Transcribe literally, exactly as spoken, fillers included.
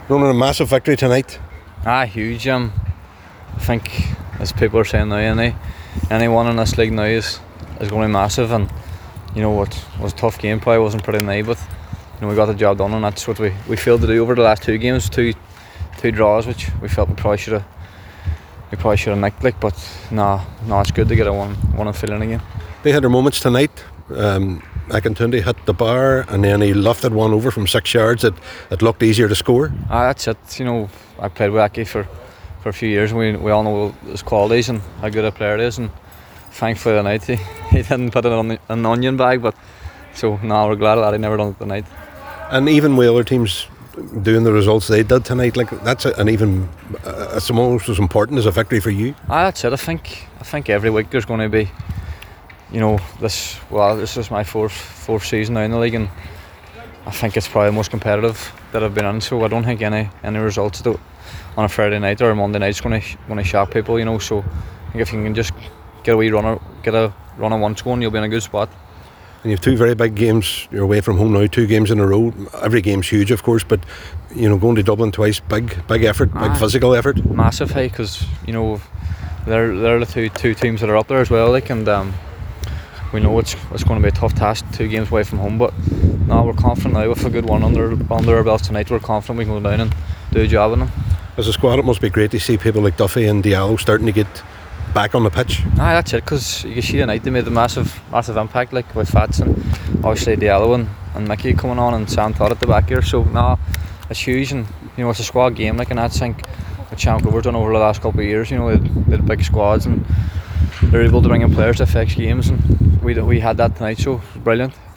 Ronan, a massive victory tonight. Ah, huge. Um, I think, as people are saying now, any anyone in this league now is is going to be massive. And you know what was a tough game, probably wasn't pretty nice, but you know we got the job done, and that's what we, we failed to do over the last two games, two two draws, which we felt we probably should have we probably should have nicked. Like, but nah, nah, it's good to get a one one and feeling again. They had their moments tonight. Um, Akintunde hit the bar, and then he lofted one over from six yards. It it looked easier to score. Ah, that's it. You know, I played with Aki for, for a few years, and we we all know his qualities and how good a player it is. And thankfully tonight he, he didn't put it on the, an onion bag, but so now we're glad that he never done it tonight. And even with other teams doing the results they did tonight, like that's a, an even uh, it's almost as important as a victory for you. Ah, that's it. I think I think every week there's going to be, you know, this. Well, this is my fourth fourth season now in the league, and I think it's probably the most competitive that I've been in. So I don't think any any results do, on a Friday night or a Monday night is going to going to shock people. You know, so I think if you can just get a wee runner, get a run on once going, you'll be in a good spot. And you have two very big games. You're away from home now, two games in a row. Every game's huge, of course, but you know, going to Dublin twice, big, big effort, big ah, physical effort. Massive, hey, because you know they're they're the two two teams that are up there as well. Like, and um, we know it's it's going to be a tough task, two games away from home. But now we're confident now with a good one under under our belts tonight. We're confident we can go down and do a job in them. As a squad, it must be great to see people like Duffy and Diallo starting to get back on the pitch. Ah, that's it, because you can see tonight they made a massive massive impact, like with Fats and obviously Diallo and, and Mickey coming on, and Sam Todd at the back here. So nah, it's huge, and you know it's a squad game. Like, and I think what Champ Glover's done over the last couple of years, you know, they had, they had big squads and they're able to bring in players to fix games, and we we had that tonight, so it was brilliant.